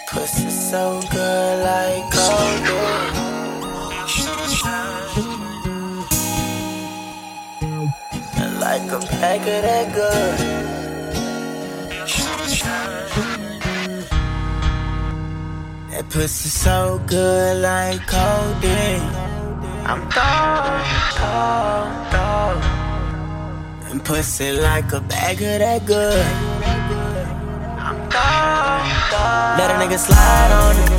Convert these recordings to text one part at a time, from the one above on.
Pussy so good like codeine. And like a pack of that good. That pussy so good like codeine. I'm dog. And pussy like a bag of that good. I'm dog. Let a nigga slide on it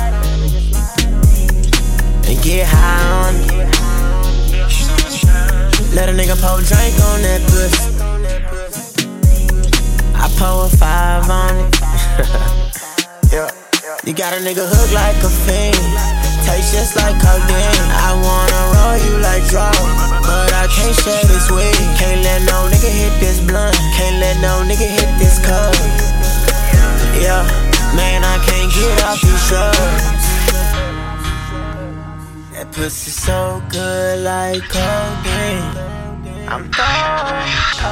and get high on it. Let a nigga pour drink on that pussy. I pour a 5 on it. Yeah. You got a nigga hooked like a fiend, taste just like codeine. I wanna roll you like draw, but I can't share this weed. Can't let no nigga hit this blunt, can't let no nigga hit this cup. Yeah, man, I can't get off these drugs. That pussy so good like codeine. I'm dog.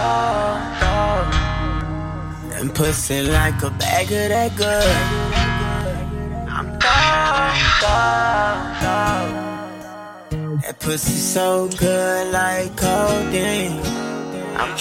And pussy like a bag of that good. I'm dog. That pussy so good like codeine. I'm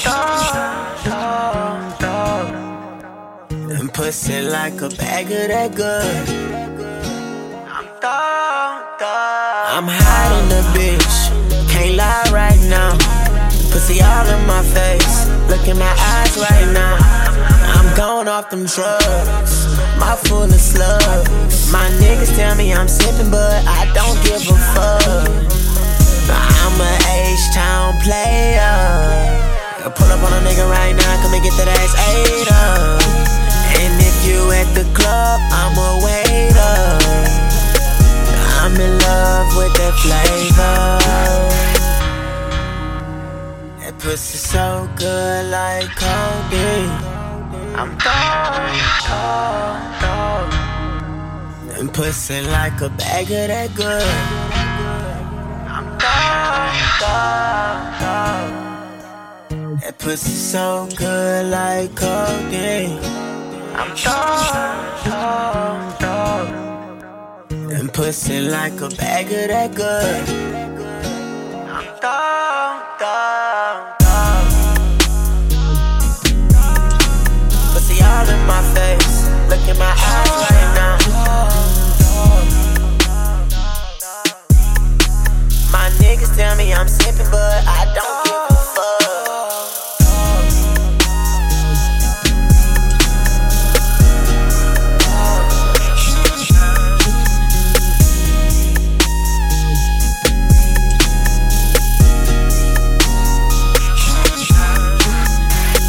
dog. And pussy like a bag of that good. I'm dog. I'm hot in the bitch, can't lie right now. Pussy all in my face, look in my eyes right now. I'm gone off them drugs, my full of slugs. My niggas tell me I'm sippin', but I don't give a fuck. I'm a H-Town player. Pull up on a nigga right now, come and get that ass ate up. And if you at the club, I'm a waiter. I'm in love with that flavor. That pussy so good like codeine. I'm dog. And pussy like a bag of that good. I'm dog. That pussy so good like codeine. I'm dog. And pussy like a bag of that good. I'm dog.